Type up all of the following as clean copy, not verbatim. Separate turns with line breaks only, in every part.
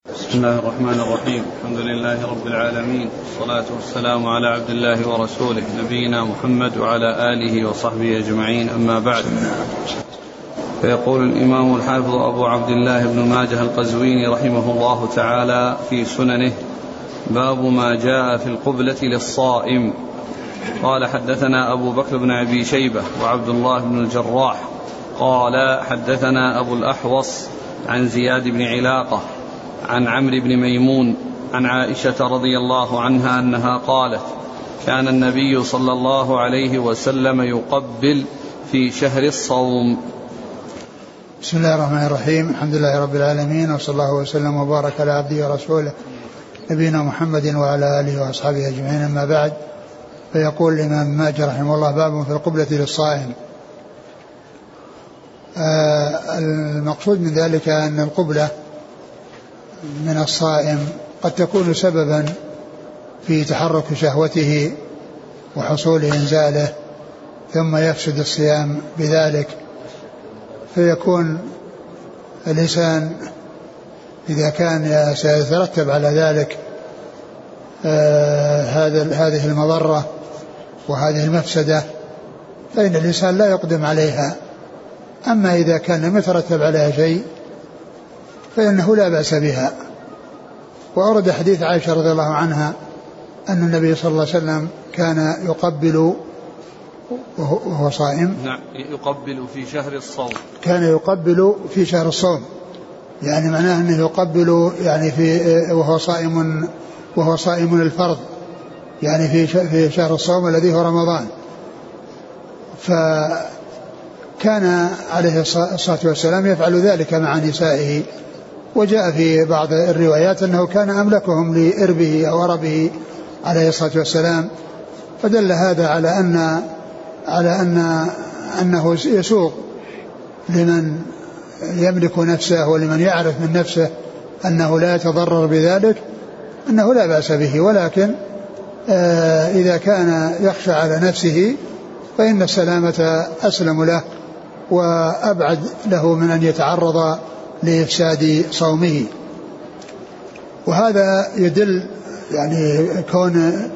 بسم الله الرحمن الرحيم. الحمد لله رب العالمين، والصلاة والسلام على عبد الله ورسوله نبينا محمد وعلى آله وصحبه أجمعين، أما بعد. فيقول الإمام الحافظ أبو عبد الله بن ماجه القزويني رحمه الله تعالى في سننه: باب ما جاء في القبلة للصائم. قال: حدثنا أبو بكر بن أبي شيبة وعبد الله بن الجراح قال: حدثنا أبو الأحوص عن زياد بن علاقة عن عمرو بن ميمون عن عائشة رضي الله عنها أنها قالت: كان النبي صلى الله عليه وسلم يقبل في شهر الصوم.
بسم الله الرحمن الرحيم. الحمد لله رب العالمين، وصلى الله وسلم وبارك على عبده ورسوله نبينا محمد وعلى آله وأصحابه أجمعين، أما بعد. فيقول الإمام ماجه رحمه الله: باب في القبلة للصائم. المقصود من ذلك أن القبلة من الصائم قد تكون سببا في تحرك شهوته وحصول إنزاله، ثم يفسد الصيام بذلك، فيكون الإنسان إذا كان سيترتب على ذلك هذه المضرة وهذه المفسدة، فإن الإنسان لا يقدم عليها. أما إذا كان لم يترتب عليها شيء فإنه لا بأس بها. وأورد حديث عائشة رضي الله عنها أن النبي صلى الله عليه وسلم كان يقبل وهو صائم.
نعم، يقبل في شهر الصوم.
كان يقبل في شهر الصوم، يعني معناه أنه يقبل يعني وهو صائم الفرض، يعني في شهر الصوم الذي هو رمضان. فكان عليه الصلاة والسلام يفعل ذلك مع نسائه، وجاء في بعض الروايات أنه كان أملكهم لإربه أو أربه عليه الصلاة والسلام. فدل هذا على أنه يسوق لمن يملك نفسه ولمن يعرف من نفسه أنه لا يتضرر بذلك، أنه لا بأس به. ولكن إذا كان يخشى على نفسه فإن السلامة أسلم له وأبعد له من أن يتعرض لإفساد صومه. وهذا يدل يعني كون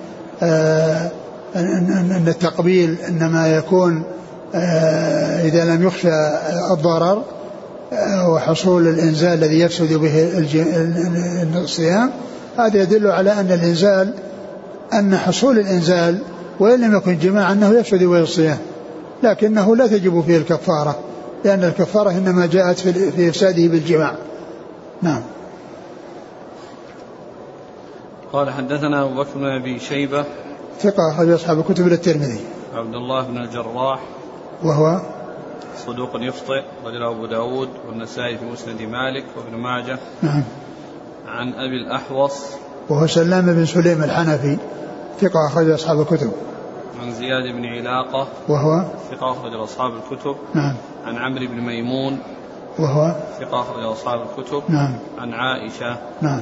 أن التقبيل إنما يكون إذا لم يخشى الضرر وحصول الإنزال الذي يفسد به الصيام. هذا يدل على أن حصول الإنزال وإن لم يكن جماع أنه يفسد به الصيام، لكنه لا تجب فيه الكفارة، لأن الكفارة إنما جاءت في إفساده بالجماع. نعم.
قال: حدثنا أبو بكر بن أبي شيبة
ثقة أخرج أصحاب الكتب للترمذي.
عبد الله بن الجراح
وهو
صدوق يخطئ، رجله أبو داود والنسائي في مسند مالك وابن ماجه.
نعم.
عن أبي الأحوص
وهو سلام بن سليم الحنفي، ثقة أخرج أصحاب الكتب.
عن زياد بن علاقة
وهو
ثقة أخرج أصحاب الكتب.
نعم.
عن عمرو بن ميمون
وهو
ثقة أخرج أصحاب الكتب.
نعم.
عن عائشة.
نعم.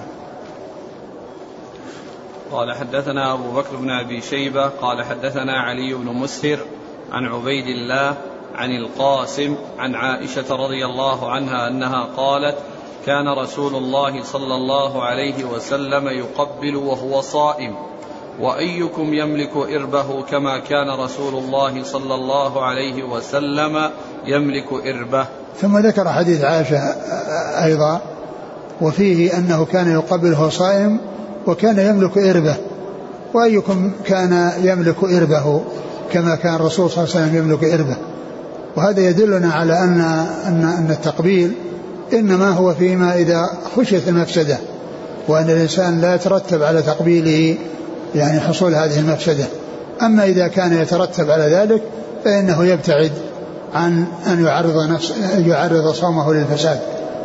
قال: حدثنا أبو بكر بن أبي شيبة قال: حدثنا علي بن مسهر عن عبيد الله عن القاسم عن عائشة رضي الله عنها أنها قالت: كان رسول الله صلى الله عليه وسلم يقبل وهو صائم، وأيكم يملك إربه كما كان رسول الله صلى الله عليه وسلم يملك إربه.
ثم ذكر حديث عائشة أيضا، وفيه أنه كان يقبل وهو صائم وكان يملك إربه، وأيكم كان يملك إربه كما كان الرسول صلى الله عليه وسلم يملك إربه. وهذا يدلنا على أن التقبيل إنما هو فيما إذا خشيت المفسدة، وأن الإنسان لا يترتب على تقبيله يعني حصول هذه المفسدة. أما إذا كان يترتب على ذلك فإنه يبتعد عن أن يعرض صومه للفساد،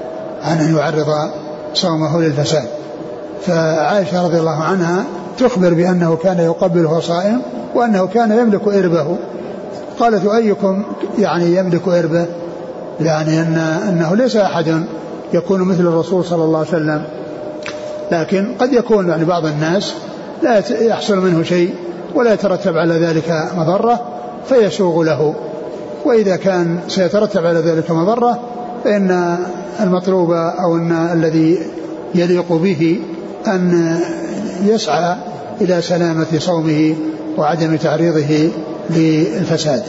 فعائشة رضي الله عنها تخبر بأنه كان يقبل وهو صائم وأنه كان يملك إربه. قالت: أيكم يعني يملك إربه، يعني أنه ليس أحد يكون مثل الرسول صلى الله عليه وسلم، لكن قد يكون يعني بعض الناس لا يحصل منه شيء ولا يترتب على ذلك مضرة فيسوغ له، وإذا كان سيترتب على ذلك مضرة فإن المطلوب أو أن الذي يليق به أن يسعى إلى سلامة صومه وعدم تعريضه للفساد.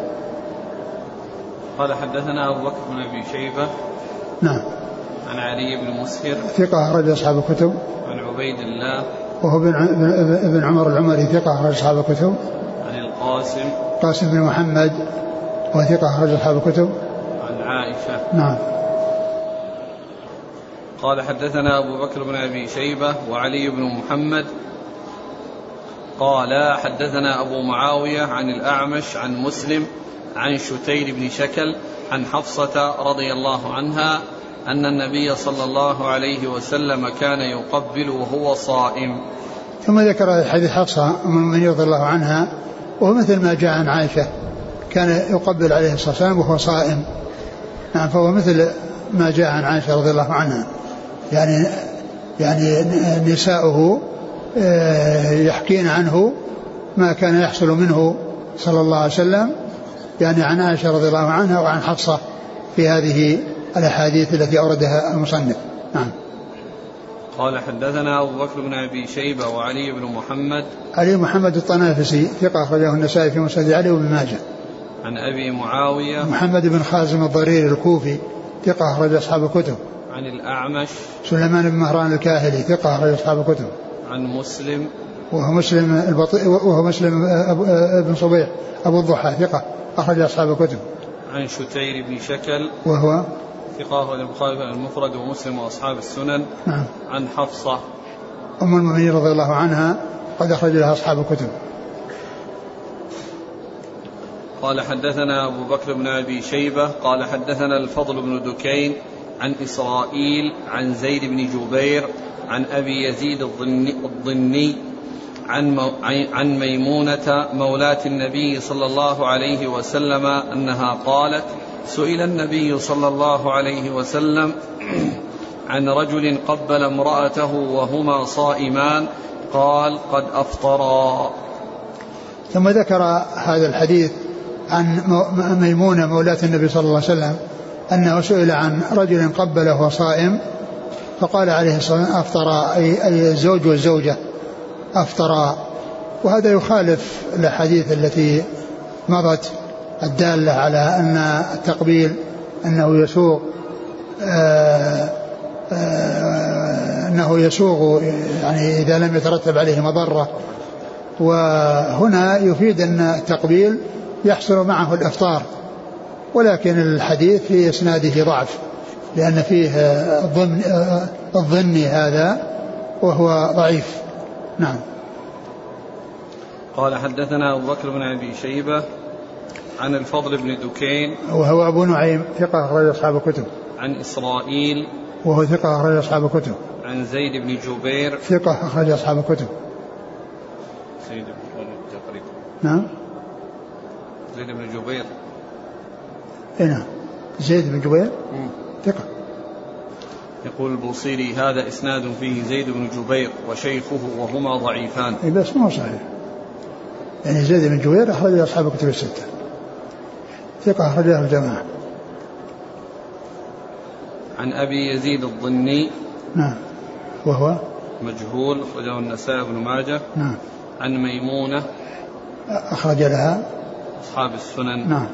قال حدثنا أبو بكر بن أبي شيبة
نعم
عن علي بن مسهر
ثقة أخرج أصحاب الكتب.
عن عبيد الله
وهو ابن عمر العمري ثقة أخرج أصحاب الكتب.
عن القاسم
قاسم بن محمد وثقة أخرج أصحاب الكتب.
عن عائشة.
نعم.
قال حدثنا أبو بكر بن أبي شيبة وعلي بن محمد قال حدثنا أبو معاوية عن الأعمش عن مسلم عن شتير بن شكل عن حفصة رضي الله عنها أن النبي صلى الله عليه وسلم كان يقبل وهو صائم.
ثم ذكر حديث حفصة من رضي الله عنها وهو مثل ما جاء عن عائشة كان يقبل عليه الصلاة والسلام وهو صائم. نعم فهو مثل ما جاء عن عائشة رضي الله عنها يعني نساؤه يحكين عنه ما كان يحصل منه صلى الله عليه وسلم يعني عن عائشة رضي الله عنها وعن حفصة في هذه الأحاديث التي أوردها المصنف. نعم.
قال حدثنا أبو بكر بن أبي شيبة وعلي بن محمد.
علي محمد الطنافسي ثقة أخرجه النسائي في مسند علي وابن ماجه.
عن أبي معاوية
محمد بن خازم الضرير الكوفي ثقة أخرج أصحاب الكتب.
عن الأعمش
سليمان بن مهران الكاهلي ثقة أخرج أصحاب الكتب.
عن مسلم
وهو مسلم بن صبيح أبو الضحى ثقة أخرج أصحاب الكتب.
عن شتير بن شكل
وهو
ثقة أخرج البخاري المفرد ومسلم وأصحاب السنن.
نعم.
عن حفصة
أم المؤمنين رضي الله عنها قد أخرج لها أصحاب الكتب.
قال حدثنا أبو بكر بن أبي شيبة قال حدثنا الفضل بن دكين عن إسرائيل عن زيد بن جبير عن أبي يزيد الضني عن ميمونة مولاة النبي صلى الله عليه وسلم أنها قالت سئل النبي صلى الله عليه وسلم عن رجل قبل امرأته وهما صائمان قال قد أفطرا.
ثم ذكر هذا الحديث عن ميمونة مولاة النبي صلى الله عليه وسلم أنه سئل عن رجل قبله وهو صائم فقال عليه الصلاة والسلام أفطرا أي الزوج والزوجة أفطرا. وهذا يخالف الأحاديث التي مضت الدالة على أن التقبيل أنه يسوغ يعني إذا لم يترتب عليه مضرة. وهنا يفيد أن التقبيل يحصل معه الإفطار ولكن الحديث في إسناده ضعف لأن فيه الظن هذا وهو ضعيف. نعم.
قال حدثنا أبو بكر بن أبي شيبة عن الفضل بن دكين
وهو أبو نعيم ثقة أخرج أصحاب الكتب.
عن إسرائيل
وهو ثقة أخرج أصحاب الكتب.
عن زيد بن جبير
ثقة أخرج أصحاب الكتب.
زيد بن جبير.
نعم.
زيد بن جبير.
نعم. زيد بن جبير ثقة.
يقول البوصيري هذا إسناد فيه زيد بن جبير وشيخه وهما ضعيفان.
بس ما هو صحيح يعني زيد بن جبير أخرج أصحاب الكتب الستة ثقة أخرجه الجماعة.
عن أبي يزيد الضني.
نعم. وهو
مجهول أخرجه النسائي بن ماجه.
نعم.
عن ميمونة
أخرج لها
أصحاب السنن.
نعم.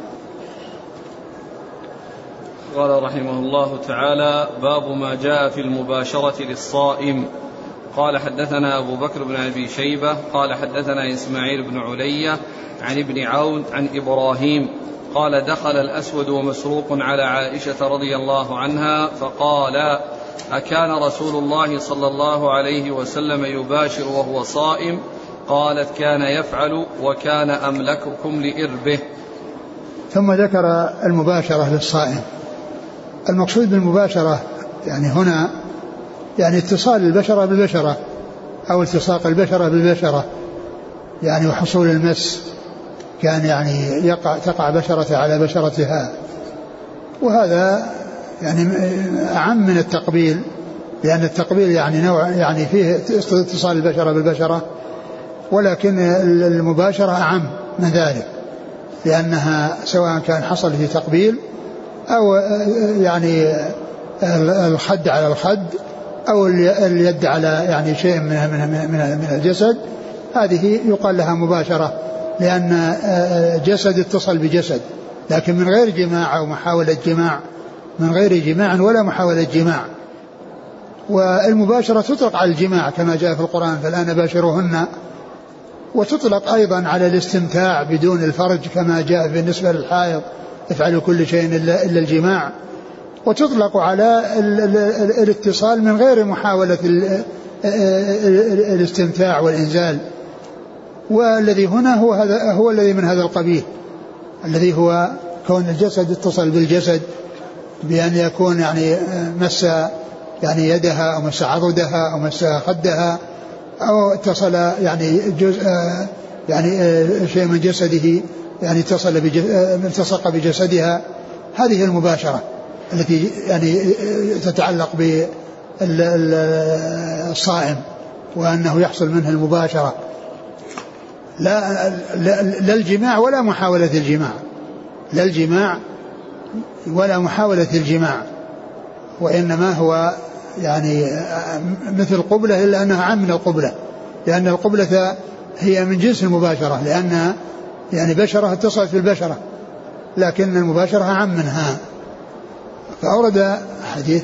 قال رحمه الله تعالى باب ما جاء في المباشرة للصائم. قال حدثنا أبو بكر بن أبي شيبة قال حدثنا إسماعيل بن علية عن ابن عون عن إبراهيم قال دخل الأسود ومسروق على عائشة رضي الله عنها فقال أكان رسول الله صلى الله عليه وسلم يباشر وهو صائم؟ قالت كان يفعل وكان أملككم لإربه.
ثم ذكر المباشرة للصائم. المقصود بالمباشرة يعني هنا يعني اتصال البشرة بالبشرة أو التصاق بالبشرة يعني وحصول المس كان يعني تقع بشرة على بشرتها وهذا يعني أعم من التقبيل لأن التقبيل يعني نوع يعني فيه اتصال البشرة بالبشرة ولكن المباشرة أعم من ذلك لأنها سواء كان حصل في تقبيل أو يعني الخد على الخد أو اليد على يعني شيء من الجسد، هذه يقال لها مباشرة، لأن جسد اتصل بجسد، لكن من غير جماع أو محاولة جماع، من غير جماع ولا محاولة جماع. والمباشرة تطلق على الجماع كما جاء في القرآن فالآن باشروهن، وتطلق أيضا على الاستمتاع بدون الفرج كما جاء بالنسبة للحائض افعلوا كل شيء إلا الجماع، وتطلق على الاتصال من غير محاولة الاستمتاع والإنزال. والذي هنا هو الذي من هذا القبيل، الذي هو كون الجسد اتصل بالجسد بأن يكون يعني مس يعني يدها أو مس عضدها أو مس خدها أو اتصل يعني جزء يعني شيء من جسده يعني التصق بجسدها. هذه المباشرة التي يعني تتعلق بالصائم وأنه يحصل منه المباشرة، لا الجماع ولا محاولة الجماع، لا الجماع ولا محاولة الجماع، وإنما هو يعني مثل القبلة إلا أنها عام من القبلة، لأن القبلة هي من جنس المباشرة، لأن يعني بشرة اتصلت بالبشرة، لكن المباشرة عام منها. فأورد حديث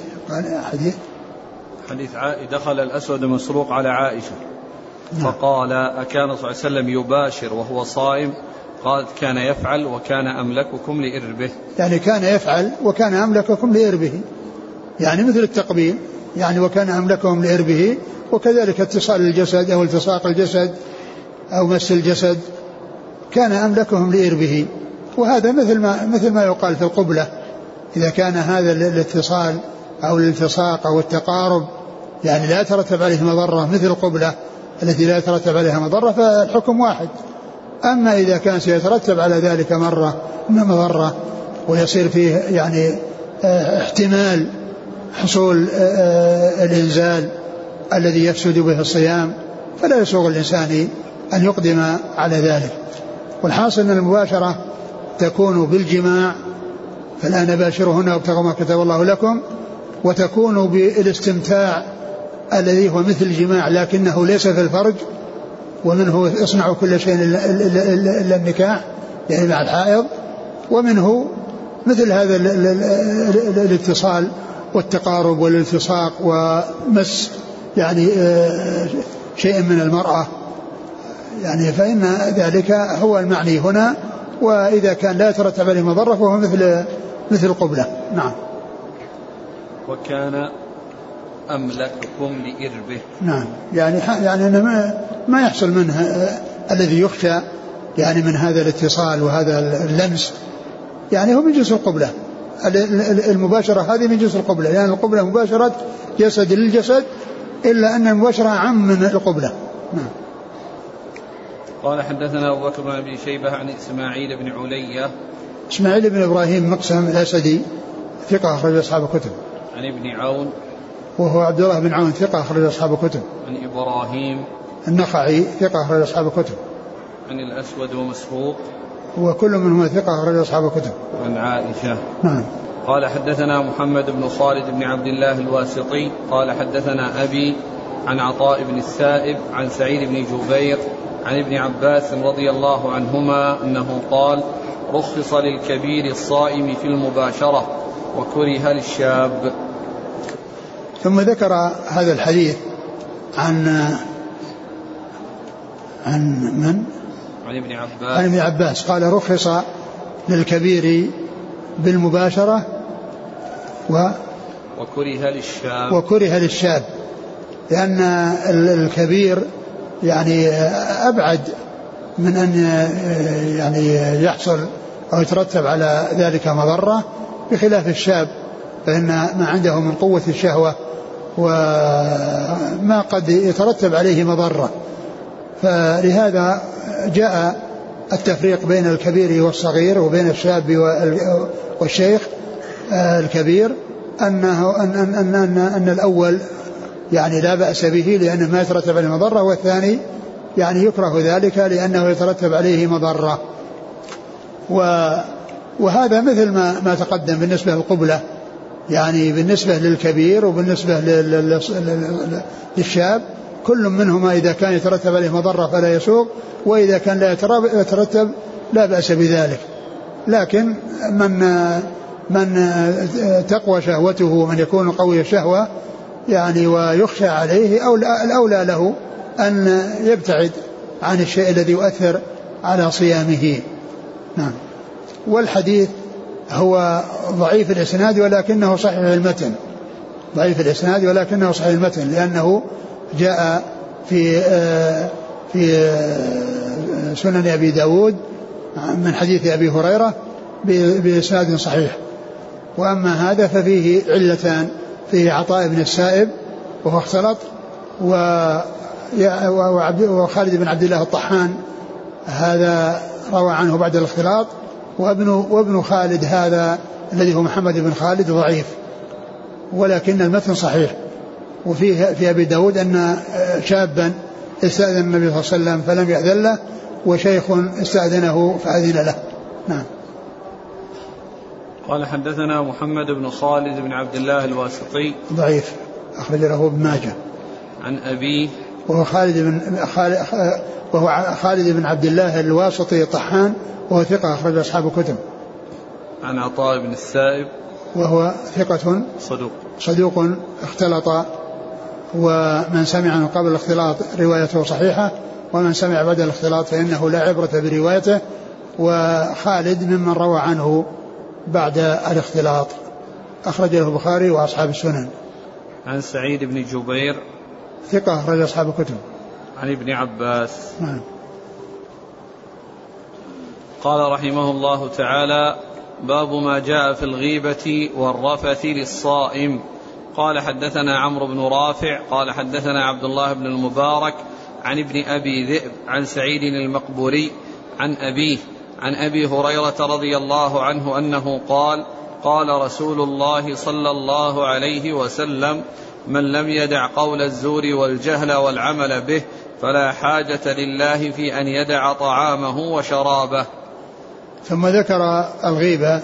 دخل الأسود المسروق على عائشة فقال أكان صلى الله عليه وسلم يباشر وهو صائم؟ قالت كان يفعل وكان أملككم لإربه.
يعني كان يفعل وكان أملككم لإربه، يعني مثل التقبيل، يعني وكان أملكهم لإربه، وكذلك اتصال الجسد أو التصاق الجسد أو مس الجسد كان أملكهم لإربه. وهذا مثل ما يقال في القبلة، إذا كان هذا الاتصال أو الالتصاق أو التقارب يعني لا يترتب عليه مضرة مثل القبلة التي لا يترتب عليها مضرة فالحكم واحد. أما إذا كان سيترتب على ذلك مضرة ويصير فيه يعني احتمال حصول الإنزال الذي يفسد به الصيام فلا يسوغ الإنسان أن يقدم على ذلك. والحاصل أن المباشرة تكون بالجماع فلا نباشرهن وابتغوا ما كتب الله لكم، وتكون بالاستمتاع الذي هو مثل الجماع لكنه ليس في الفرج، ومنه اصنعوا كل شيء إلا النكاح يعني مع الحائض، ومنه مثل هذا الاتصال والتقارب والالتصاق ومس يعني شيء من المرأة، يعني فإن ذلك هو المعني هنا. وإذا كان لا يترتب عليه مضرة فهو مثل القبلة. نعم.
وكان أملككم لإربه.
نعم، يعني أنه ما يحصل منه الذي يخشى يعني من هذا الاتصال وهذا اللمس، يعني هو من جنس القبلة. المباشرة هذه من جنس القبلة، لأن يعني القبلة مباشرة جسد للجسد، إلا أن المباشرة عام من القبلة. نعم.
قال حدثنا أبو بكر بن أبي شيبة عن إسماعيل بن علية.
إسماعيل بن إبراهيم مقسم الأسدي ثقة أخرج أصحاب الكتب.
عن ابن عون
وهو عبد الله بن عون ثقة أخرج أصحاب الكتب.
عن إبراهيم
النخعي ثقة أخرج أصحاب الكتب.
عن الأسود ومسروق
وكل منهم ثقة أخرج أصحاب الكتب.
عن عائشة.
نعم.
قال حدثنا محمد بن خالد بن عبد الله الواسطي قال حدثنا أبي عن عطاء بن السائب عن سعيد بن جبير عن ابن عباس رضي الله عنهما أنه قال رخص للكبير الصائم في المباشرة وكره للشاب.
ثم ذكر هذا الحديث عن من؟
عن ابن
عباس قال رخص للكبير بالمباشرة وكره للشاب، لأن الكبير يعني أبعد من أن يعني يحصل أو يترتب على ذلك مضرة، بخلاف الشاب فإن ما عنده من قوة الشهوة وما قد يترتب عليه مضرة. فلهذا جاء التفريق بين الكبير والصغير وبين الشاب والشيخ الكبير، أن الأول يعني لا بأس به لأنه ما يترتب عليه مضرة، والثاني يعني يكره ذلك لأنه يترتب عليه مضرة. وهذا مثل ما تقدم بالنسبة للقبلة، يعني بالنسبة للكبير وبالنسبة للشاب كل منهما إذا كان يترتب عليه مضرة فلا يسوق، وإذا كان لا يترتب لا بأس بذلك. لكن من تقوى شهوته ومن يكون قوي الشهوة يعني ويخشى عليه الأولى له أن يبتعد عن الشيء الذي يؤثر على صيامه. نعم. والحديث هو ضعيف الإسناد ولكنه صحيح المتن، ضعيف الإسناد ولكنه صحيح المتن، لأنه جاء في سنن أبي داود من حديث أبي هريرة بإسناد صحيح. وأما هذا ففيه علتان، فيه عطاء بن السائب وهو اختلط، وخالد بن عبد الله الطحان هذا روى عنه بعد الاختلاط، وابن خالد هذا الذي هو محمد بن خالد ضعيف، ولكن المتن صحيح. وفيه في أبي داود أن شابا استأذن النبي صلى الله عليه وسلم فلم يأذن له، وشيخ استأذنه فأذن له. نعم.
قال حدثنا محمد بن خالد بن عبد الله الواسطي ضعيف،
أخرج له ابن ماجه.
عن أبيه
وهو خالد بن عبد الله الواسطي طحان، وهو ثقة أخرج أصحاب الكتب.
عن عطاء بن السائب
وهو ثقة صدوق اختلط، ومن سمع من قبل الاختلاط روايته صحيحة، ومن سمع بعد الاختلاط فإنه لا عبرة بروايته. وخالد ممن روى عنه بعد الاختلاط، أخرج له البخاري وأصحاب السنن.
عن سعيد بن جبير
ثقة أخرج أصحاب الكتب.
عن ابن عباس. قال رحمه الله تعالى: باب ما جاء في الغيبة والرفث للصائم. قال حدثنا عمرو بن رافع قال حدثنا عبد الله بن المبارك عن ابن أبي ذئب عن سعيد المقبوري عن أبيه عن أبي هريرة رضي الله عنه أنه قال: قال رسول الله صلى الله عليه وسلم: من لم يدع قول الزور والجهل والعمل به فلا حاجة لله في أن يدع طعامه وشرابه.
ثم ذكر الغيبة،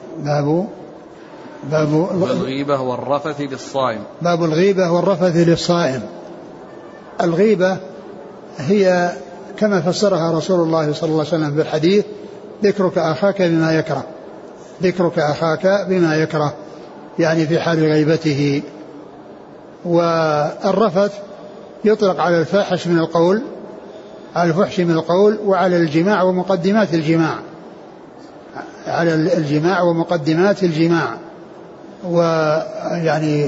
باب
الغيبة والرفث للصائم.
باب الغيبة والرفث للصائم. الغيبة هي كما فسرها رسول الله صلى الله عليه وسلم في الحديث: ذكرك أخاك بما يكره، ذكرك أخاك بما يكره، يعني في حال غيبته. والرفث يطلق على الفاحش من القول، على الفحش من القول، وعلى الجماع ومقدمات الجماع، على الجماع ومقدمات الجماع. ويعني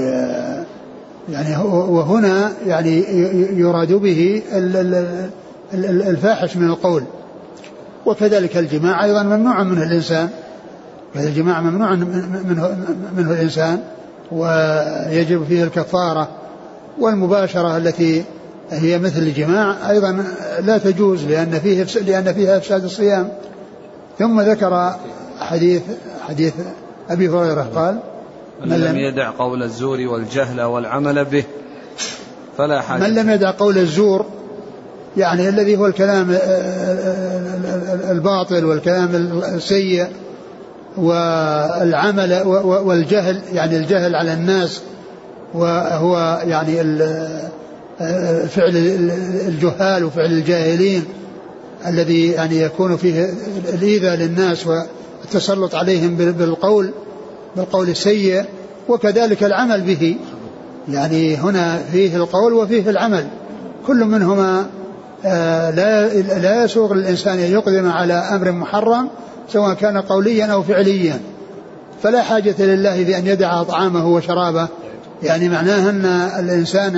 وهنا يعني يراد به الفاحش من القول. وكذلك الجماع أيضا ممنوع منه الإنسان، الجماع ممنوع منه الإنسان، ويجب فيه الكفارة. والمباشرة التي هي مثل الجماع أيضا لا تجوز لأن فيها إفساد الصيام. ثم ذكر حديث أبي هريرة قال:
من لم يدع قول الزور والجهل والعمل به فلا حاجة.
من لم يدع قول الزور يعني الذي هو الكلام الباطل والكلام السيء، والعمل والجهل، يعني الجهل على الناس، وهو يعني فعل الجهال وفعل الجاهلين الذي يعني يكون فيه الإيذاء للناس والتسلط عليهم بالقول السيء، وكذلك العمل به. يعني هنا فيه القول وفيه العمل، كل منهما لا يسوغ للإنسان أن يقدم على أمر محرم سواء كان قوليا أو فعليا. فلا حاجة لله بأن يدع طعامه وشرابه، يعني معناه أن الإنسان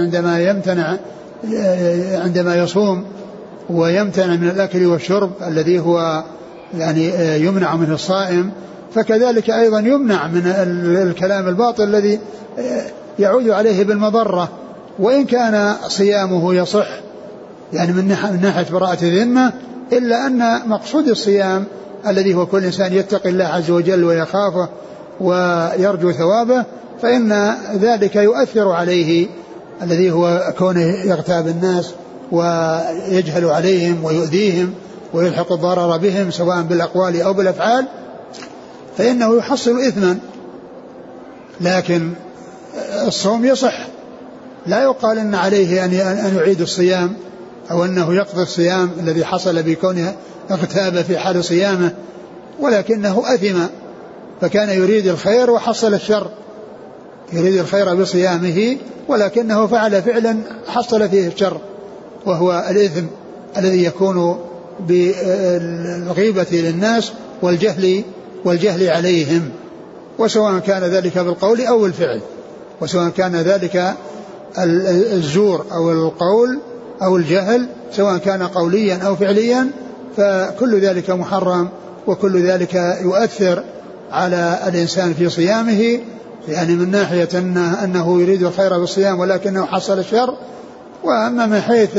عندما يصوم ويمتنع من الأكل والشرب الذي هو يعني يمنع منه الصائم، فكذلك أيضا يمنع من الكلام الباطل الذي يعود عليه بالمضرة، وإن كان صيامه يصح يعني من ناحية براءة الذمة، إلا أن مقصود الصيام الذي هو كل إنسان يتقي الله عز وجل ويخافه ويرجو ثوابه، فإن ذلك يؤثر عليه، الذي هو كونه يغتاب الناس ويجهل عليهم ويؤذيهم ويلحق الضرر بهم سواء بالأقوال أو بالأفعال، فإنه يحصل إثما. لكن الصوم يصح، لا يقال أن عليه أن يعيد الصيام أو أنه يقضي الصيام الذي حصل بكونه اغتاب في حال صيامه، ولكنه أثم، فكان يريد الخير وحصل الشر، يريد الخير بصيامه ولكنه فعل فعلا حصل فيه الشر، وهو الإثم الذي يكون بالغيبة للناس والجهل عليهم، وسواء كان ذلك بالقول أو بالفعل، وسواء كان ذلك الزور أو القول أو الجهل، سواء كان قوليا أو فعليا، فكل ذلك محرم، وكل ذلك يؤثر على الإنسان في صيامه، يعني من ناحية أنه يريد الخير بالصيام ولكنه حصل الشر. وأما من حيث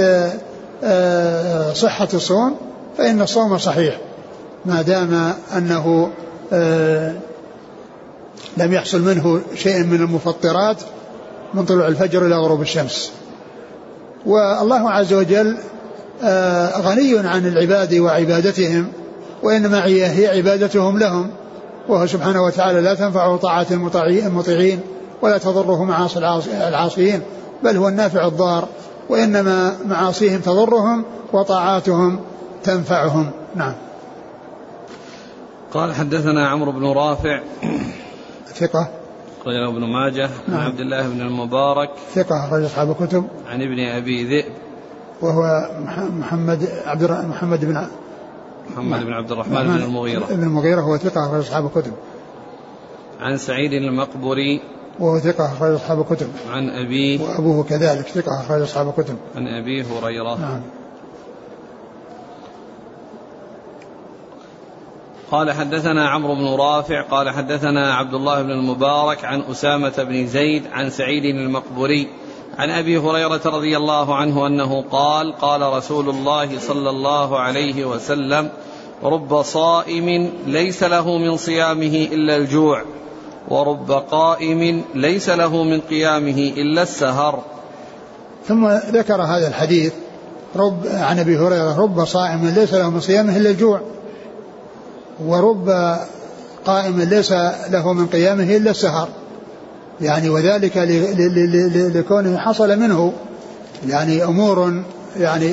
صحة الصوم فإن الصوم صحيح ما دام أنه لم يحصل منه شيء من المفطرات من طلوع الفجر إلى غروب الشمس. والله عز وجل غني عن العباد وعبادتهم، وإنما هي عبادتهم لهم، وهو سبحانه وتعالى لا تنفع طاعات المطيعين ولا تضره معاصي العاصيين، بل هو النافع الضار، وإنما معاصيهم تضرهم وطاعاتهم تنفعهم. نعم.
قال حدثنا عمرو بن رافع
ثقة
رجل ابن ماجه.
نعم.
عن عبد الله بن المبارك
ثقة رجل أصحاب الكتب.
عن ابن أبي ذئب
وهو محمد بن عبد الرحمن بن المغيرة هو ثقة رجل أصحاب الكتب.
عن سعيد المقبري
وهو ثقة رجل أصحاب الكتب.
عن أبيه
وأبوه كذلك ثقة رجل أصحاب الكتب.
عن أبي هريرة.
نعم.
قال حدثنا عمرو بن رافع قال حدثنا عبد الله بن المبارك عن أسامة بن زيد عن سعيد المقبري عن أبي هريرة رضي الله عنه أنه قال قال رسول الله صلى الله عليه وسلم رب صائم ليس له من صيامه إلا الجوع ورب قائم ليس له من قيامه إلا السهر.
ثم ذكر هذا الحديث عن أبي هريرة رب صائم ليس له من صيامه إلا الجوع ورب قائم ليس له من قيامه إلا السهر، يعني وذلك لكونه حصل منه يعني أمور يعني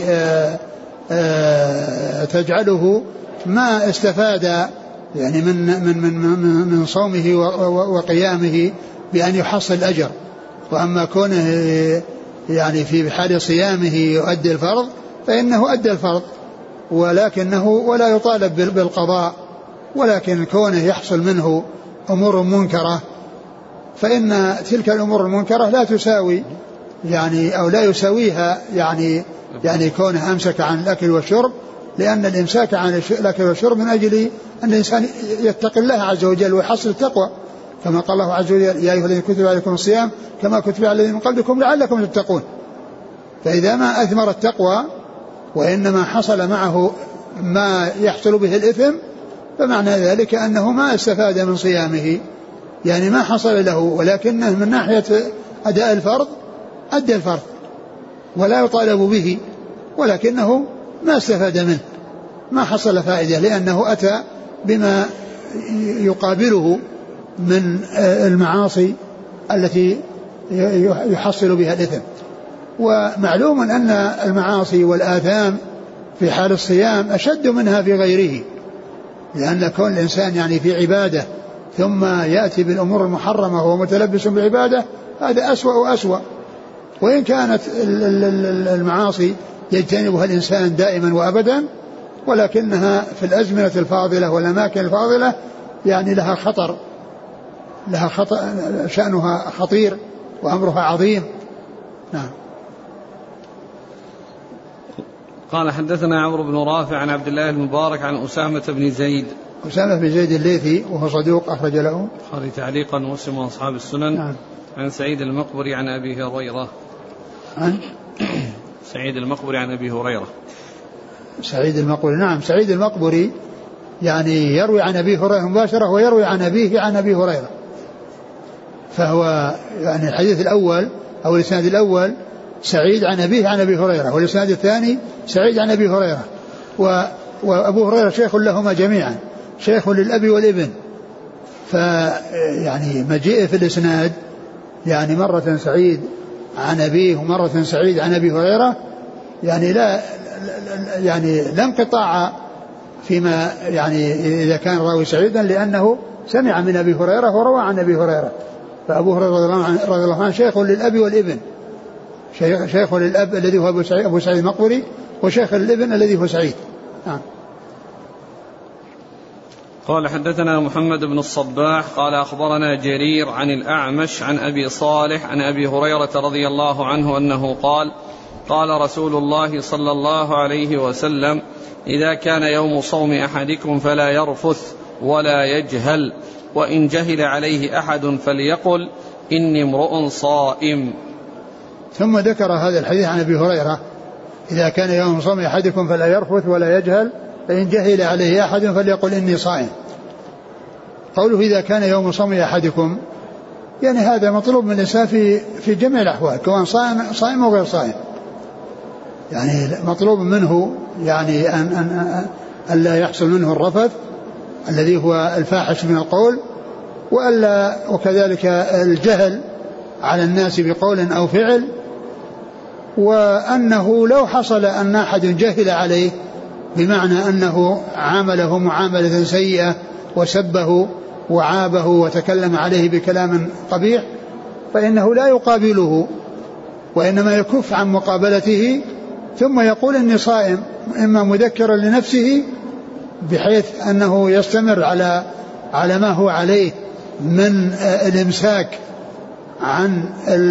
تجعله ما استفاد يعني من صومه وقيامه بأن يحصل الأجر. وأما كونه يعني في حال صيامه يؤدي الفرض فإنه أدى الفرض ولكنه ولا يطالب بالقضاء، ولكن كونه يحصل منه أمور منكرة فإن تلك الأمور المنكرة لا تساوي يعني أو لا يساويها يعني كونه أمسك عن الأكل والشرب، لأن الإمساك عن الأكل والشرب من أجل أن الإنسان يتقي الله عز وجل ويحصل التقوى، كما قال الله عز وجل يا أيها الذين كتب عليكم الصيام كما كتب على الذين من قبلكم لعلكم تتقون. فإذا ما أثمر التقوى وإنما حصل معه ما يحصل به الإثم فمعنى ذلك أنه ما استفاد من صيامه، يعني ما حصل له، ولكنه من ناحية أداء الفرض أدى الفرض ولا يطالب به، ولكنه ما استفاد منه، ما حصل فائدة، لأنه أتى بما يقابله من المعاصي التي يحصل بها الإثم. ومعلوم أن المعاصي والآثام في حال الصيام أشد منها في غيره، لأن كون الإنسان يعني في عبادة ثم يأتي بالأمور المحرمة وهو متلبس بعبادة هذا أسوأ وأسوأ. وإن كانت المعاصي يجتنبها الإنسان دائما وأبدا، ولكنها في الأزمنة الفاضلة والأماكن الفاضلة يعني لها خطر شأنها خطير وأمرها عظيم. نعم.
قال حدثنا عمرو بن رافع عن عبد الله المبارك عن أسامة بن زيد.
أسامة بن زيد الليثي وهو صدوق أخرج له
البخاري تعليقا ومسلم وأصحاب السنن.
نعم.
عن سعيد المقبري عن أبي هريرة.
عن
سعيد المقبري عن أبي هريرة.
سعيد المقبري نعم. سعيد المقبري يعني يروي عن أبي هريرة مباشرة ويروي عن أبيه عن أبي هريرة، فهو يعني الحديث الأول أو الإسناد الأول سعيد عن أبيه عن أبي هريرة، والإسناد الثاني سعيد عن أبي هريرة. وأبو هريرة شيخ لهما جميعا، شيخ للأب والابن، فيعني مجيء في الإسناد يعني مرة سعيد عن أبيه ومرة سعيد عن أبي هريرة يعني لا انقطاع فيما يعني إذا كان الراوي سعيدا لأنه سمع من أبي هريرة وروى عن أبي هريرة. فأبو هريرة رضي الله عنه شيخ للأب والابن، شيخ للأب الذي هو أبو سعيد المقبري، وشيخ للابن الذي هو سعيد.
قال حدثنا محمد بن الصباح قال أخبرنا جرير عن الأعمش عن أبي صالح عن أبي هريرة رضي الله عنه أنه قال قال رسول الله صلى الله عليه وسلم إذا كان يوم صوم أحدكم فلا يرفث ولا يجهل، وإن جهل عليه أحد فليقل إني امرؤ صائم.
ثم ذكر هذا الحديث عن أبي هريرة إذا كان يوم صوم أحدكم فلا يرفث ولا يجهل، فإن جهل عليه أحد فليقل إني صائم. قوله إذا كان يوم صوم أحدكم يعني هذا مطلوب من الإنسان في جميع الأحوال، كون صائم وغير صائم، يعني مطلوب منه يعني أن لا يحصل منه الرفث الذي هو الفاحش من القول، وكذلك الجهل على الناس بقول أو فعل، وأنه لو حصل أن أحد جهل عليه بمعنى أنه عامله معاملة سيئة وسبه وعابه وتكلم عليه بكلام قبيح فإنه لا يقابله، وإنما يكف عن مقابلته ثم يقول إني صائم، إما مذكرا لنفسه بحيث أنه يستمر على ما هو عليه من الإمساك عن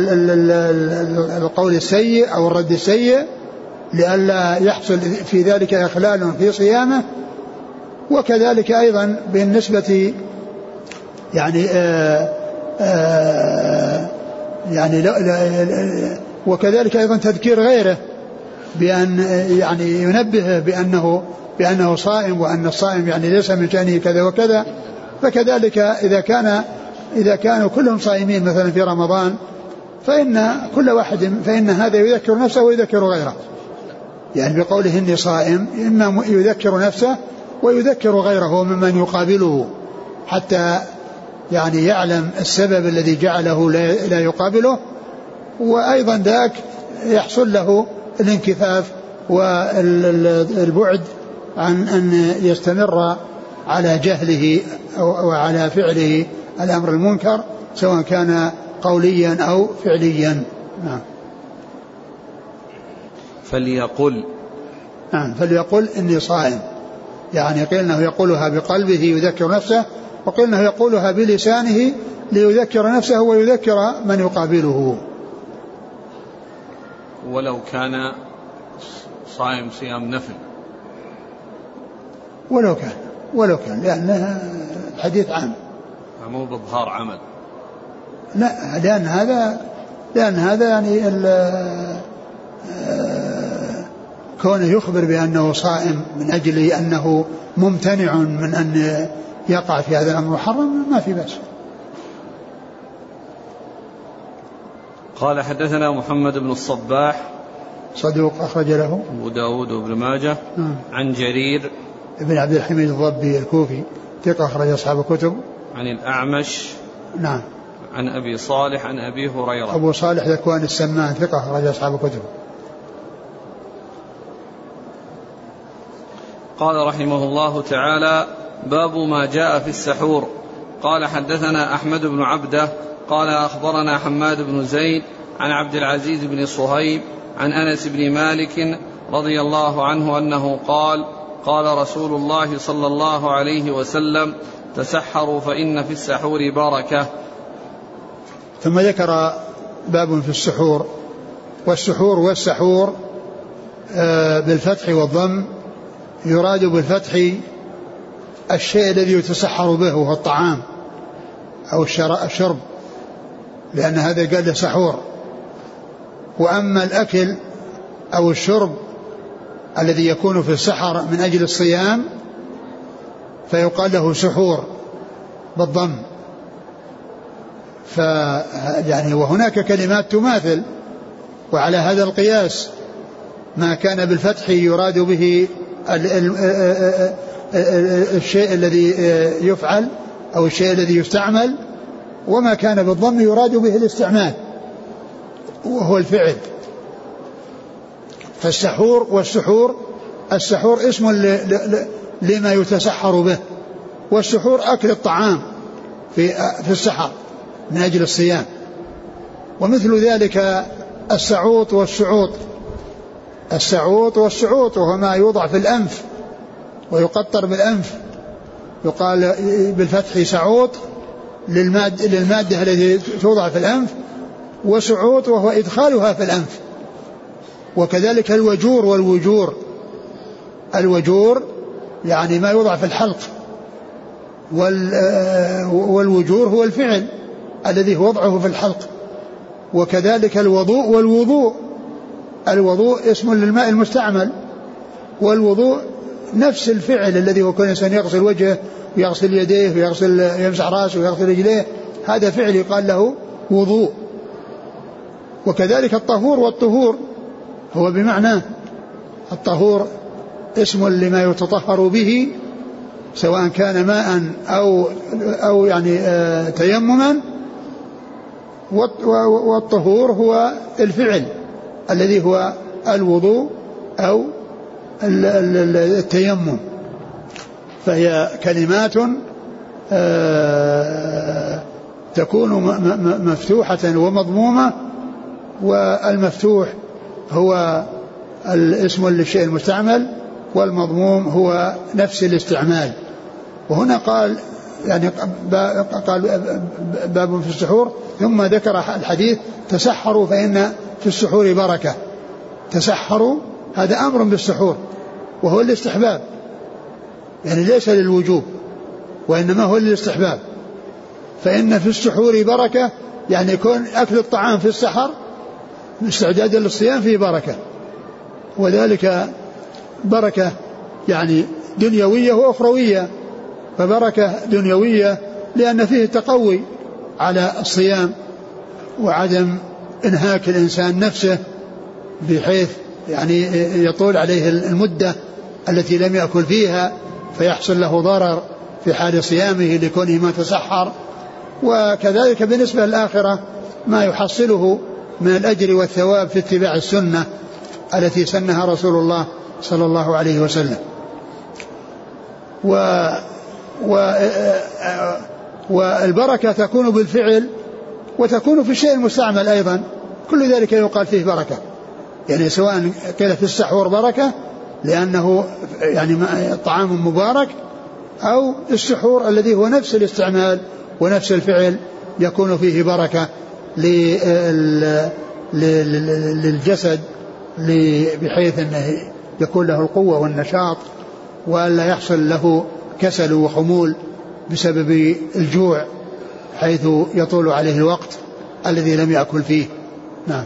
القول السيء أو الرد السيء لئلا يحصل في ذلك إخلال في صيامه، وكذلك أيضا بالنسبة يعني وكذلك أيضا تذكير غيره بأن يعني ينبه بأنه صائم، وأن الصائم يعني ليس من شأنه كذا وكذا. فكذلك إذا كانوا كلهم صائمين مثلا في رمضان فإن هذا يذكر نفسه ويذكر غيره، يعني بقوله إني صائم إما يذكر نفسه ويذكر غيره ممن يقابله حتى يعني يعلم السبب الذي جعله لا يقابله، وأيضا ذاك يحصل له الانكفاف والبعد عن أن يستمر على جهله وعلى فعله الأمر المنكر سواء كان قوليا أو فعليا. نعم. فليقل إني صائم، يعني قيل أنه يقولها بقلبه يذكر نفسه، وقيل أنه يقولها بلسانه ليذكر نفسه ويذكر من يقابله.
ولو كان صائم صيام نفل،
ولو كان لأن الحديث عام
مو بإظهار عمل،
لا، لأن هذا يعني كونه يخبر بأنه صائم من أجل أنه ممتنع من أن يقع في هذا الأمر محرم ما في بأس.
قال حدثنا محمد بن الصباح
صدوق أخرج له
أبو داود وابن ماجه عن جرير
ابن عبد الحميد الضبي الكوفي ثقة أخرج أصحاب الكتب.
عن الأعمش
نعم
عن أبي صالح عن أبي هريرة.
أبو صالح ذكوان السمان ثقة أخرج أصحاب الكتب.
قال رحمه الله تعالى باب ما جاء في السحور. قال حدثنا أحمد بن عبده قال أخبرنا حماد بن زيد عن عبد العزيز بن صهيب عن أنس بن مالك رضي الله عنه أنه قال قال رسول الله صلى الله عليه وسلم تسحروا فإن في السحور بركة.
ثم ذكر باب في السحور، والسحور والسحور بالفتح والضم، يراد بالفتح الشيء الذي يتسحر به وهو الطعام أو الشرب، لأن هذا قال له سحور. وأما الأكل أو الشرب الذي يكون في السحر من أجل الصيام فيقال له سحور بالضم. يعني وهناك كلمات تماثل، وعلى هذا القياس ما كان بالفتح يراد به الشيء الذي يفعل أو الشيء الذي يستعمل، وما كان بالضم يراد به الاستعمال وهو الفعل. فالسحور والسحور، السحور اسم لما يتسحر به، والسحور أكل الطعام في السحر من أجل الصيام. ومثل ذلك السعوط والسعوط. السعوط والسعوط وهو ما يوضع في الأنف ويقطر بالأنف، يقال بالفتح سعوط للمادة التي توضع في الأنف، وسعوط وهو إدخالها في الأنف. وكذلك الوجور والوجور. الوجور يعني ما يوضع في الحلق، والوجور هو الفعل الذي وضعه في الحلق. وكذلك الوضوء والوضوء. الوضوء اسم للماء المستعمل، والوضوء نفس الفعل الذي هو كل إنسان يغسل وجهه ويغسل يديه ويمسح رأسه ويغسل رجليه، هذا فعل يقال له وضوء. وكذلك الطهور والطهور هو بمعنى الطهور اسم لما يتطهر به، سواء كان ماء أو يعني تيمما. والطهور هو الفعل الذي هو الوضوء أو التيمم. فهي كلمات تكون مفتوحة ومضمومة، والمفتوح هو الاسم للشيء المستعمل، والمضموم هو نفس الاستعمال. وهنا قال يعني قال باب في السحور، ثم ذكر الحديث تسحروا فإن في السحور بركة. تسحروا هذا أمر بالسحور وهو الاستحباب، يعني ليس للوجوب وإنما هو للاستحباب. فإن في السحور بركة يعني يكون أكل الطعام في السحر استعدادا للصيام فيه بركة، وذلك بركة يعني دنيوية وأخروية. فبركة دنيوية لأن فيه تقوي على الصيام وعدم انهاك الإنسان نفسه بحيث يعني يطول عليه المدة التي لم يأكل فيها فيحصل له ضرر في حال صيامه لكونه ما تسحر. وكذلك بالنسبة للآخرة ما يحصله من الأجر والثواب في اتباع السنة التي سنها رسول الله صلى الله عليه وسلم. والبركة تكون بالفعل وتكون في الشيء المستعمل أيضا، كل ذلك يقال فيه بركة. يعني سواء قيل في السحور بركة لأنه يعني طعام مبارك، أو السحور الذي هو نفس الاستعمال ونفس الفعل يكون فيه بركة للجسد بحيث أنه يكون له القوة والنشاط، وألا يحصل له كسل وخمول بسبب الجوع حيث يطول عليه الوقت الذي لم يأكل فيه. نعم.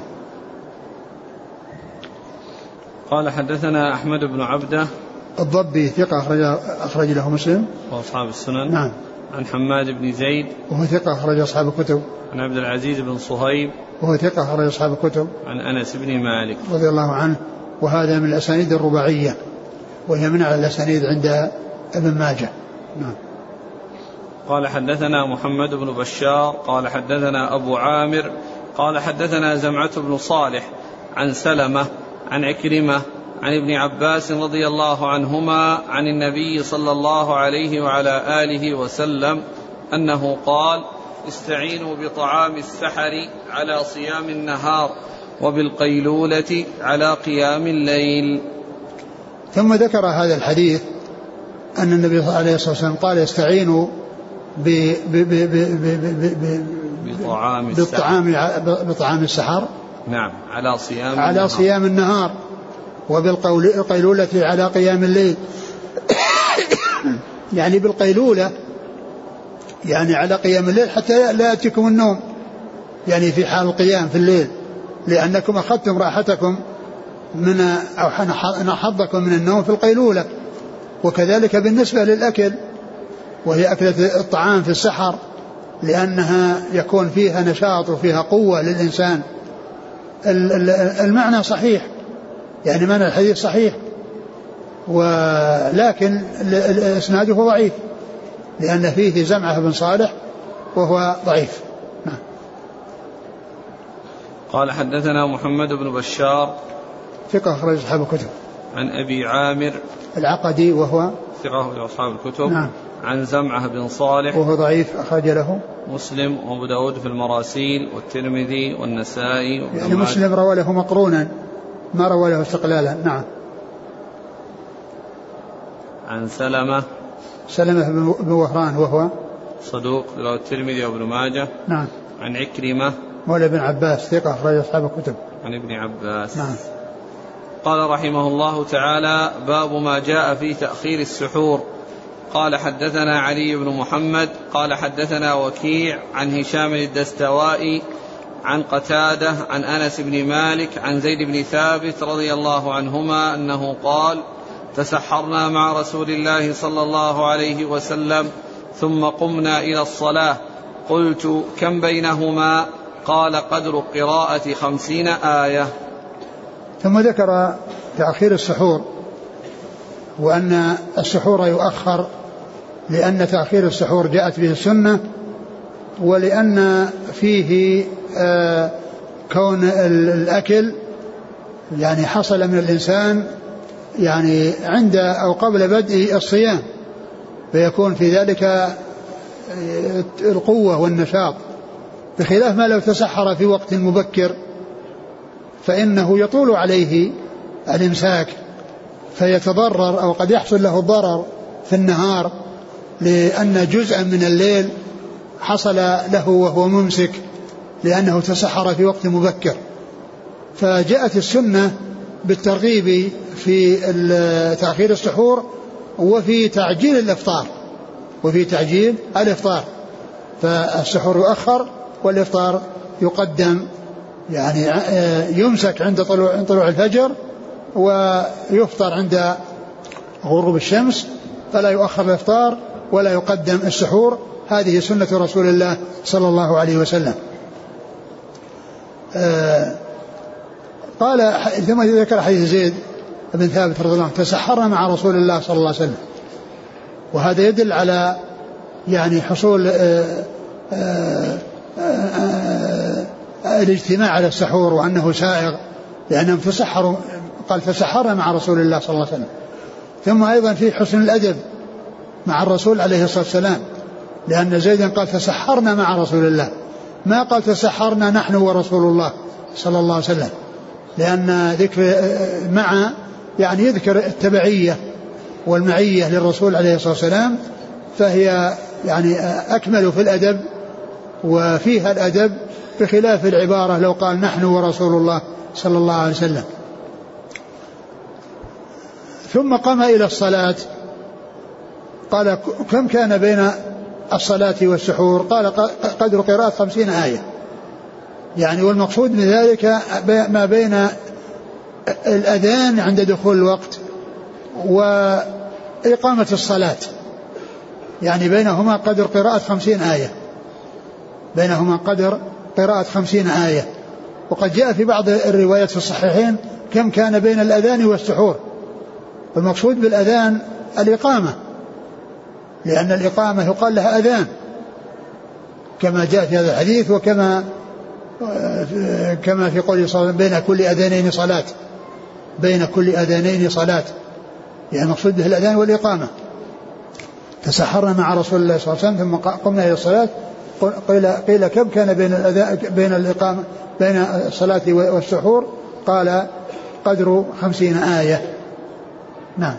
قال حدثنا أحمد بن عبده
الضبي ثقة أخرج له مسلم
وأصحاب السنن.
نعم.
عن حماد بن زيد
وهو ثقة أخرج أصحاب الكتب.
عن عبد العزيز بن صهيب
وهو ثقة أخرج أصحاب الكتب.
عن أنس بن مالك
رضي الله عنه، وهذا من الأسانيد الرباعية وهي من على الأسانيد عند ابن ماجه. نعم.
قال حدثنا محمد بن بشار قال حدثنا أبو عامر قال حدثنا زمعة بن صالح عن سلمة عن عكرمة عن ابن عباس رضي الله عنهما عن النبي صلى الله عليه وعلى آله وسلم أنه قال: استعينوا بطعام السحر على صيام النهار وبالقيلولة على قيام الليل.
ثم ذكر هذا الحديث أن النبي عليه الصلاة والسلام قال: استعينوا بطعام السحر
نعم
على صيام النهار وبالقيلولة على قيام الليل. يعني بالقيلولة يعني على قيام الليل حتى لا يأتيكم النوم، يعني في حال القيام في الليل، لأنكم أخذتم راحتكم من أو حظكم من النوم في القيلولة. وكذلك بالنسبة للأكل وهي أكلة الطعام في السحر، لأنها يكون فيها نشاط وفيها قوة للإنسان. المعنى صحيح، يعني معنى الحديث صحيح، ولكن إسناده ضعيف، لأن فيه زمعة بن صالح وهو ضعيف.
قال حدثنا محمد بن بشار
ثقة أخرج أصحاب الكتب.
عن أبي عامر
العقدي وهو
ثقة أخرج أصحاب الكتب.
نعم.
عن زمعة بن صالح
وهو ضعيف أخرج له
مسلم وأبو داود في المراسيل والترمذي والنسائي
يعني مسلم روى له مقرونا ما روى له استقلالا. نعم.
عن سلمة
بن وهران وهو
صدوق رواه الترمذي وابن ماجه.
نعم.
عن عكرمة
مولى ابن عباس ثقة أخرج أصحاب الكتب.
عن ابن عباس.
نعم.
قال رحمه الله تعالى: باب ما جاء في تأخير السحور. قال حدثنا علي بن محمد قال حدثنا وكيع عن هشام الدستوائي عن قتادة عن أنس بن مالك عن زيد بن ثابت رضي الله عنهما أنه قال: تسحرنا مع رسول الله صلى الله عليه وسلم ثم قمنا إلى الصلاة، قلت: كم بينهما؟ قال: قدر قراءة 50 آية.
ثم ذكر تأخير السحور وأن السحور يؤخر لأن تأخير السحور جاءت به السنة، ولأن فيه كون الأكل يعني حصل من الإنسان يعني عند أو قبل بدء الصيام، فيكون في ذلك القوة والنشاط، بخلاف ما لو تسحر في وقت مبكر فإنه يطول عليه الإمساك فيتضرر أو قد يحصل له ضرر في النهار، لأن جزءا من الليل حصل له وهو ممسك لأنه تسحر في وقت مبكر. فجاءت السنة بالترغيب في تأخير السحور وفي تعجيل الإفطار، فالسحور يؤخر والإفطار يقدم، يعني يمسك عند طلوع الفجر ويفطر عند غروب الشمس، فلا يؤخر الإفطار ولا يقدم السحور. هذه سنة رسول الله صلى الله عليه وسلم. قال ثم ذكر حديث زيد بن ثابت رضي الله عنه: تسحرنا مع رسول الله صلى الله عليه وسلم، وهذا يدل على يعني حصول الاجتماع على السحور وأنه سائغ، لأنهم تسحروا، قال: تسحرنا مع رسول الله صلى الله عليه وسلم. ثم أيضا في حسن الأدب مع الرسول عليه الصلاة والسلام، لأن زيدا قال: تسحرنا مع رسول الله، ما قال تسحرنا نحن ورسول الله صلى الله عليه وسلم، لأن ذكر مع يعني يذكر التبعية والمعية للرسول عليه الصلاة والسلام، فهي يعني أكمل في الأدب وفيها الأدب، بخلاف العبارة لو قال نحن ورسول الله صلى الله عليه وسلم. ثم قام إلى الصلاة، قال: كم كان بين الصلاة والسحور؟ قال: قدر قراءة 50 آية، يعني والمقصود من ذلك ما بين الأذان عند دخول الوقت وإقامة الصلاة، يعني بينهما قدر قراءة 50 آية، بينهما قدر قراءة 50 آية. وقد جاء في بعض الروايات في الصحيحين كم كان بين الأذان والسحور، والمقصود بالأذان الإقامة، لأن الإقامة يقال لها أذان كما جاء في هذا الحديث، وكما في قوله صلى الله عليه وسلم: بين كل أذانين صلاة، بين كل أذانين صلاة، يعني المقصود به الأذان والإقامة. تسحرنا مع رسول الله صلى الله عليه وسلم ثم قمنا إلى الصلاة، قيل كم كان بين الإقامة بين الصلاة والسحور؟ قال: قدر 50 آية. نعم.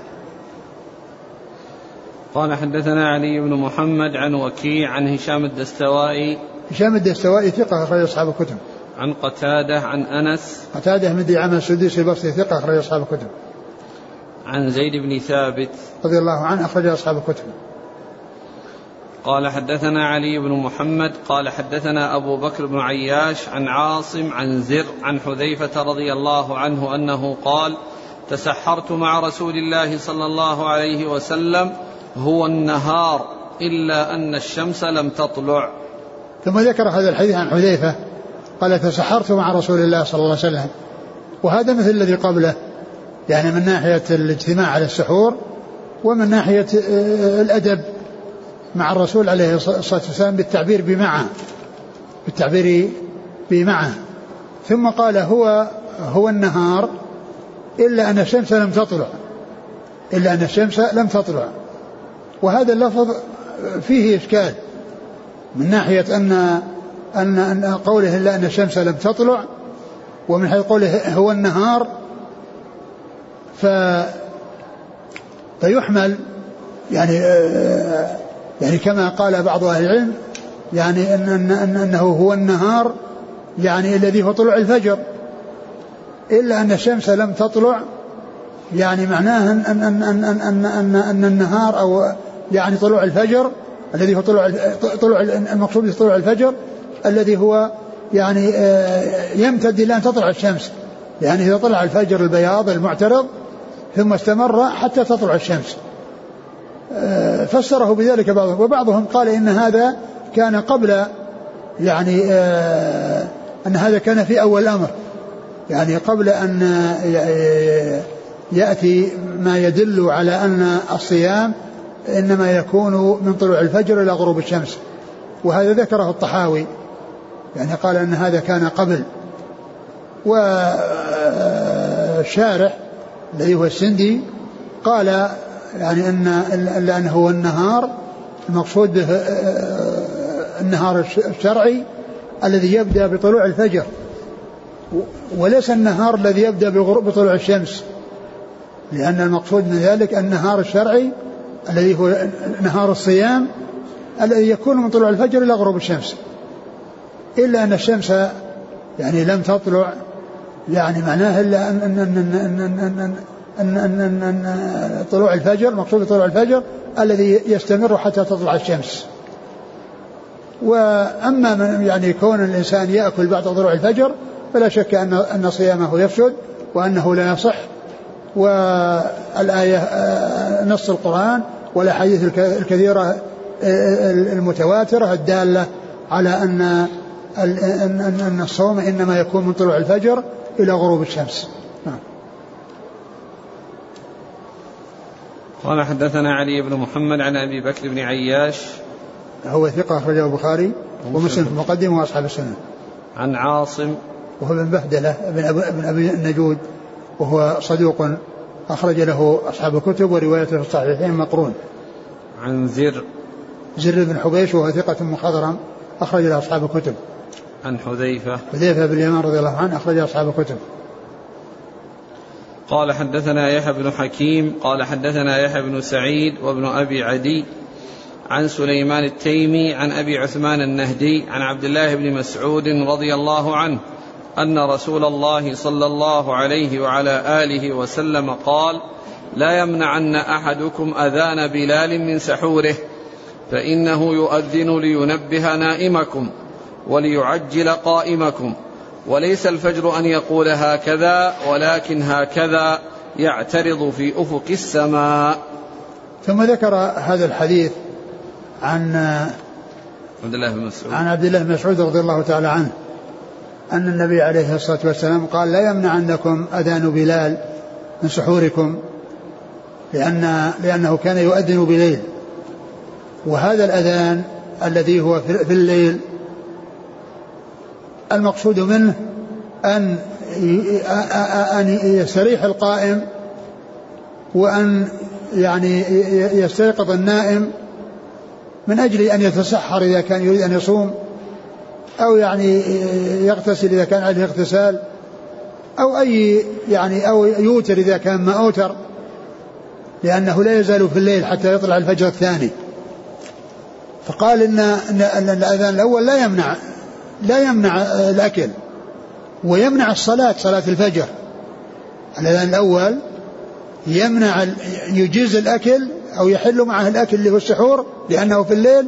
قال حدثنا علي بن محمد عن وكيع عن هشام الدستوائي.
هشام الدستوائي ثقة أخرج أصحاب الكتب.
عن قتادة عن أنس.
قتادة من دعامة السدوسي البصري ثقة أخرج أصحاب الكتب.
عن زيد بن ثابت
رضي الله عنه أخرج أصحاب الكتب.
قال حدثنا علي بن محمد قال حدثنا أبو بكر بن عياش عن عاصم عن زر عن حذيفة رضي الله عنه أنه قال: تسحرت مع رسول الله صلى الله عليه وسلم هو النهار إلا أن الشمس لم تطلع.
ثم ذكر هذا الحديث عن حذيفة قال: تسحرت مع رسول الله صلى الله عليه وسلم، وهذا مثل الذي قبله، يعني من ناحية الاجتماع على السحور ومن ناحية الأدب مع الرسول عليه الصلاة والسلام بالتعبير بمعه. ثم قال هو النهار إلا أن الشمس لم تطلع. وهذا اللفظ فيه إشكال من ناحية أن قوله إلا أن الشمس لم تطلع، ومن حيث قوله هو النهار فيحمل يعني كما قال بعض أهل العلم يعني أنه هو النهار يعني الذي هو طلوع الفجر، إلا أن الشمس لم تطلع يعني معناه أن النهار أو يعني طلوع الفجر الذي هو طلوع المقصود طلوع الفجر الذي هو يعني يمتد إلى أن تطلع الشمس، يعني إذا طلع الفجر البياض المعترض ثم استمر حتى تطلع الشمس. فسره بذلك بعضهم، وبعضهم قال إن هذا كان قبل يعني أن هذا كان في أول الأمر، يعني قبل أن يأتي ما يدل على أن الصيام إنما يكون من طلوع الفجر إلى غروب الشمس، وهذا ذكره الطحاوي يعني قال أن هذا كان قبل. والشارح الذي هو السندي قال يعني أنه هو النهار المقصود به النهار الشرعي الذي يبدأ بطلوع الفجر، وليس النهار الذي يبدأ بطلوع الشمس، لأن المقصود من ذلك النهار الشرعي الذي هو نهار الصيام الذي يكون من طلوع الفجر إلى غروب الشمس، إلا أن الشمس يعني لم تطلع، يعني معناه إلا أن طلوع الفجر مقصود طلوع الفجر الذي يستمر حتى تطلع الشمس. وأما من يعني كون الإنسان يأكل بعد طلوع الفجر فلا شك أن صيامه يفسد وأنه لا يصح. والآية نص القرآن والأحاديث الكثيرة المتواترة الدالة على أن الصوم إنما يكون من طلوع الفجر إلى غروب الشمس.
قال حدثنا علي بن محمد عن أبي بكر بن عياش
هو ثقة أخرجه البخاري ومسلم في المقدمة وأصحاب السنة.
عن عاصم
وهو بن بهدلة بن أبي النجود وهو صدوق أخرج له أصحاب الكتب وروايته في الصحيحين مقرون.
عن زر
بن حبيش وهو ثقة مخضرم أخرج له أصحاب الكتب.
عن حذيفة
بن اليمان رضي الله عنه أخرج أصحاب الكتب.
قال حدثنا يحيى بن حكيم قال حدثنا يحيى بن سعيد وابن أبي عدي عن سليمان التيمي عن أبي عثمان النهدي عن عبد الله بن مسعود رضي الله عنه أن رسول الله صلى الله عليه وعلى آله وسلم قال: لا يمنعن أحدكم أذان بلال من سحوره فإنه يؤذن لينبه نائمكم وليعجل قائمكم، وليس الفجر أن يقول هكذا ولكن هكذا يعترض في أفق السماء.
ثم ذكر هذا الحديث عن عبد الله بن مسعود رضي الله تعالى عنه أن النبي عليه الصلاة والسلام قال: لا يمنعنكم أذان بلال من سحوركم لأنه كان يؤذن بليل، وهذا الأذان الذي هو في الليل المقصود منه أن يستريح القائم وأن يعني يستيقظ النائم من أجل أن يتسحر إذا كان يريد أن يصوم، أو يعني يغتسل إذا كان عليه اغتسال، أو يوتر إذا كان ما أوتر، لأنه لا يزال في الليل حتى يطلع الفجر الثاني. فقال إن الأذان الأول لا يمنع الأكل ويمنع الصلاة، صلاة الفجر. الأذان الأول يجيز الأكل أو يحل معه الأكل اللي هو السحور لأنه في الليل،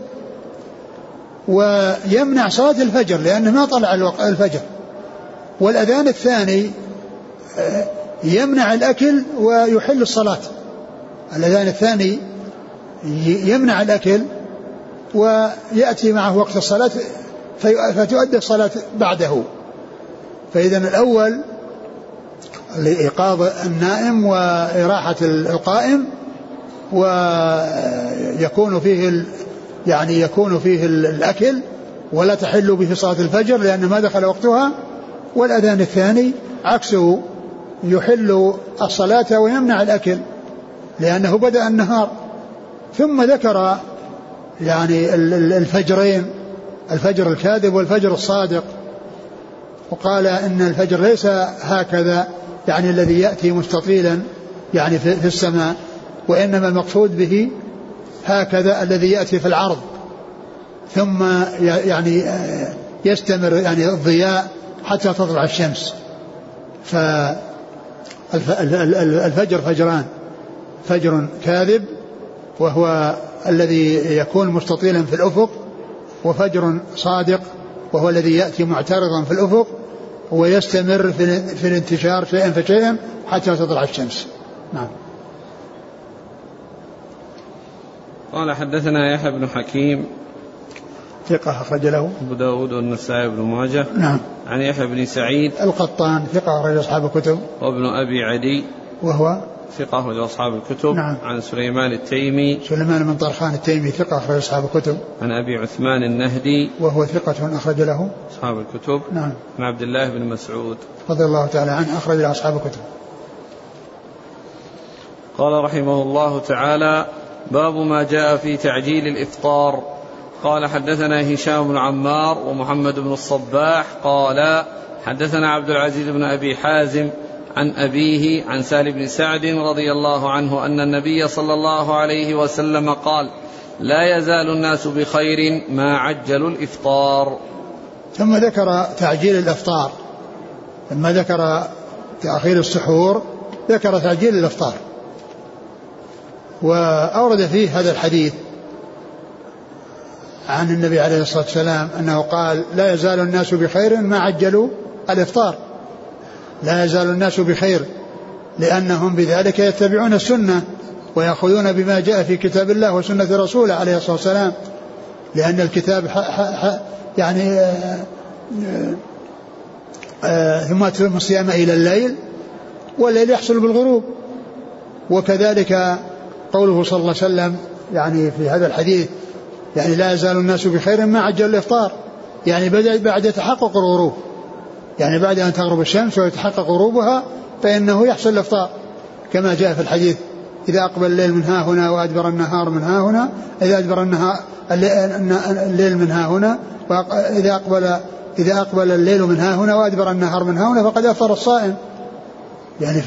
ويمنع صلاة الفجر لأنه ما طلع الفجر. والأذان الثاني يمنع الأكل ويحل الصلاة. الأذان الثاني يمنع الأكل ويأتي معه وقت الصلاة فتؤدى الصلاة بعده. فإذا الأول لإيقاظ النائم وإراحة القائم، ويكون فيه يعني يكون فيه الأكل ولا تحل به صلاة الفجر لأن ما دخل وقتها، والأذان الثاني عكسه يحل الصلاة ويمنع الأكل لأنه بدأ النهار. ثم ذكر يعني الفجرين، الفجر الكاذب والفجر الصادق، وقال إن الفجر ليس هكذا يعني الذي يأتي مستطيلا يعني في السماء، وإنما المقصود به هكذا الذي يأتي في العرض ثم يعني يستمر يعني الضياء حتى تطلع الشمس. فالفجر فجران، فجر كاذب وهو الذي يكون مستطيلا في الأفق، وفجر صادق وهو الذي يأتي معترضا في الأفق ويستمر في الانتشار شيئا فشيئا حتى تطلع الشمس. نعم.
قال حدثنا يحيى بن حكيم
ثقة أخرج له
أبو داود والنسائي بن ماجه.
نعم.
عن يحيى بن سعيد
القطان ثقة أخرج أصحاب الكتب.
وابن أبي عدي
وهو
ثقة أخرج أصحاب الكتب.
نعم.
عن سليمان التيمي
سليمان بن طرخان التيمي ثقة أخرج أصحاب الكتب.
عن أبي عثمان النهدي
وهو ثقة أخرج له
أصحاب الكتب.
نعم.
عن عبد الله بن مسعود
رضي الله تعالى عنه أخرج له أصحاب الكتب.
قال رحمه الله تعالى: باب ما جاء في تعجيل الإفطار. قال حدثنا هشام بن عمار ومحمد بن الصباح قال حدثنا عبد العزيز بن أبي حازم عن أبيه عن سهل بن سعد رضي الله عنه أن النبي صلى الله عليه وسلم قال: لا يزال الناس بخير ما عجلوا الإفطار.
ثم ذكر تعجيل الإفطار، لما ذكر تأخير السحور ذكر تعجيل الإفطار، وأورد فيه هذا الحديث عن النبي عليه الصلاة والسلام أنه قال: لا يزال الناس بخير ما عجلوا الإفطار. لا يزال الناس بخير لأنهم بذلك يتبعون السنة ويأخذون بما جاء في كتاب الله وسنة رسوله عليه الصلاة والسلام، لأن الكتاب يعني ثم أتم الصيام إلى الليل والليل يحصل بالغروب. وكذلك قوله صلى الله عليه وسلم يعني في هذا الحديث يعني لا يزال الناس بخير ما عجل الإفطار، يعني بعد تحقق الغروب، يعني بعد أن تغرب الشمس ويتحقق غروبها فإنه يحصل الإفطار، كما جاء في الحديث: إذا أقبل الليل من ها هنا وأدبر النهار من ها هنا، إذا أدبر الليل من ها هنا، إذا أقبل الليل من ها هنا وأدبر النهار من ها هنا فقد أفطر الصائم. يعني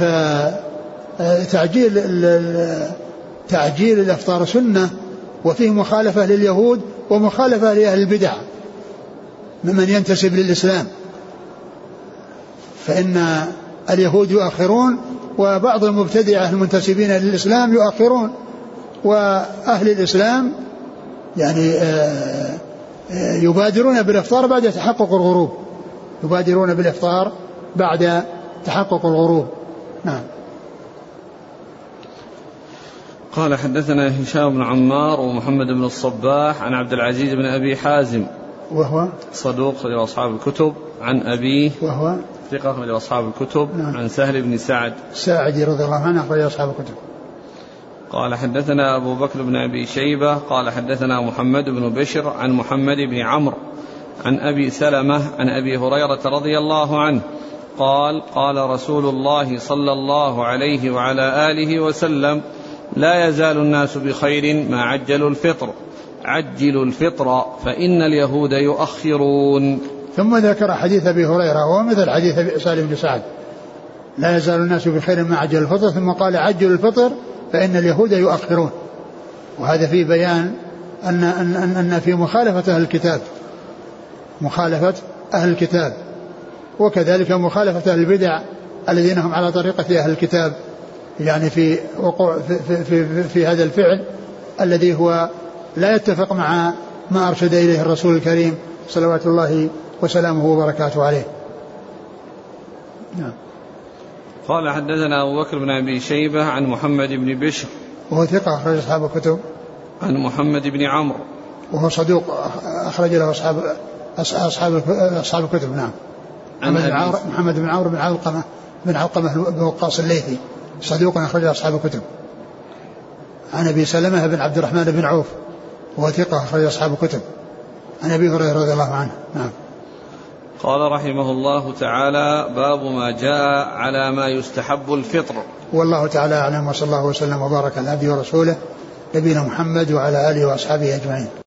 تعجيل الإفطار سنة، وفيه مخالفة لليهود ومخالفة لأهل البدع ممن ينتسب للإسلام، فإن اليهود يؤخرون وبعض المبتدعة المنتسبين للإسلام يؤخرون، وأهل الإسلام يعني يبادرون بالإفطار بعد تحقق الغروب، يبادرون بالإفطار بعد تحقق الغروب. نعم.
قال حدثنا هشام بن عمار ومحمد بن الصباح عن عبد العزيز بن أبي حازم
وهو
صدوق لأصحاب الكتب عن أبيه
وهو
ثقة لأصحاب الكتب.
نعم.
عن سهل بن سعد
الساعدي رضي الله عنه أخرج أصحاب الكتب.
قال حدثنا أبو بكر بن أبي شيبة قال حدثنا محمد بن بشر عن محمد بن عمرو عن أبي سلمة عن أبي هريرة رضي الله عنه قال: قال رسول الله صلى الله عليه وعلى آله وسلم: لا يزال الناس بخير ما عجلوا الفطر، عجلوا الفطر فإن اليهود يؤخرون.
ثم ذكر حديث أبي هريرة وهو مثل حديث سالم بن سعد: لا يزال الناس بخير ما عجلوا الفطر، ثم قال: عجلوا الفطر فإن اليهود يؤخرون. وهذا فيه بيان أن في مخالفة أهل الكتاب، مخالفة أهل الكتاب، وكذلك مخالفة أهل البدع الذين هم على طريقة أهل الكتاب، يعني في وقوع في هذا الفعل الذي هو لا يتفق مع ما أرشد إليه الرسول الكريم صلوات الله وسلامه وبركاته عليه. نعم.
قال حدثنا أبو بكر بن أبي شيبة عن محمد بن بشر
وهو ثقة أخرج أصحاب الكتب.
عن محمد بن عمرو
وهو صدوق أخرج له أصحاب الكتب. نعم. محمد بن عمرو بن علقمة بن وقاص الليثي صدوق أخرج أصحاب الكتب. عن أبي سلمة بن عبد الرحمن بن عوف وهو ثقة أخرج أصحاب الكتب. عن أبي هريرة رضي الله عنه. نعم.
قال رحمه الله تعالى: باب ما جاء على ما يستحب الفطر.
والله تعالى أعلم، وصلى الله وسلم وبارك على عبده ورسوله نبينا محمد وعلى آله وأصحابه أجمعين.